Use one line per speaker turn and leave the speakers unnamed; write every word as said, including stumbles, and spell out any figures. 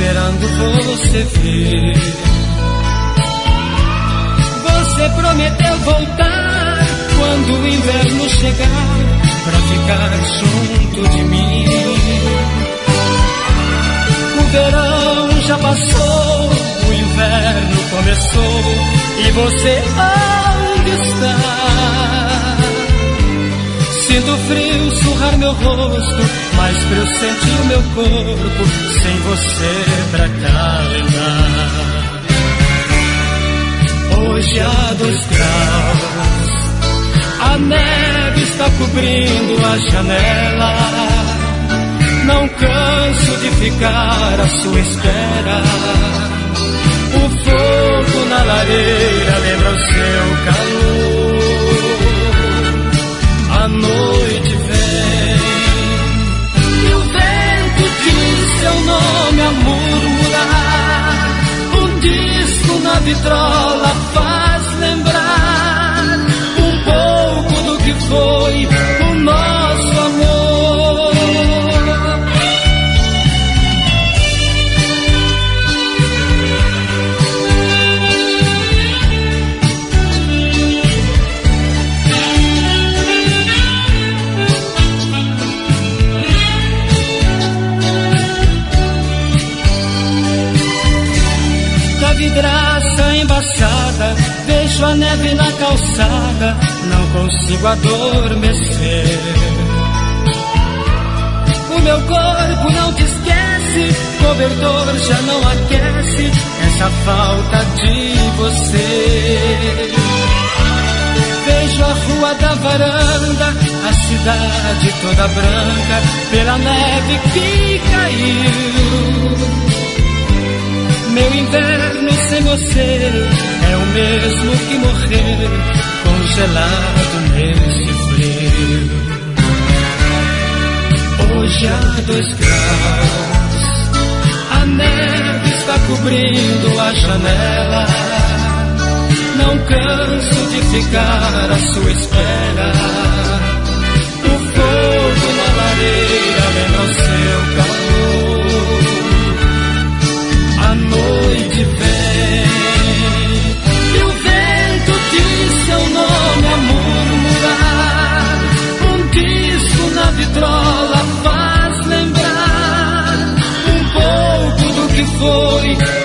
esperando você vir. Você prometeu voltar quando o inverno chegar, pra ficar junto de mim. O verão já passou, o inverno começou, e você onde está? Sinto frio surrar meu rosto, mas frio sentir o meu corpo, sem você pra calentar. Hoje há dois graus, a neve está cobrindo a janela. Não canso de ficar à sua espera. O fogo na lareira lembra o seu calor. A noite vem e o vento diz seu nome a murmurar. Um disco na vitrola faz lembrar um pouco do que foi o nosso amor. Da vidraça embaçada, vejo a neve na calçada, não consigo adormecer. O meu corpo não te esquece, cobertor já não aquece essa falta de você. Vejo a rua da varanda, a cidade toda branca, pela neve que caiu. Meu inverno sem você é o mesmo que morrer congelado nesse frio. Hoje há dois graus, a neve está cobrindo a janela. Não canso de ficar à sua espera. O fogo na lareira lembra o seu calor. A noite vem e o vento diz seu nome a murmurar. Um disco na vitrola faz lembrar um pouco do que foi